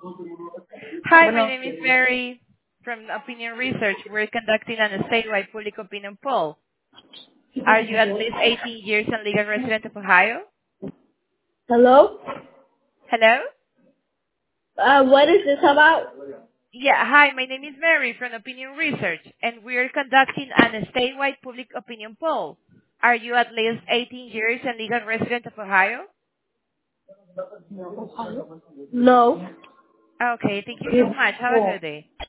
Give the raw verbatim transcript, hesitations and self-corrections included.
Hi, my Bueno, name is Mary from Opinion Research. We're conducting an statewide public opinion poll. Are you at least eighteen years and legal resident of Ohio? hello? Hello? Uh, what is this about? Yeah, hi, my name is Mary from Opinion Research, and we're conducting an statewide public opinion poll. Are you at least eighteen years and legal resident of Ohio? No. Okay, thank you so much. Have a good day.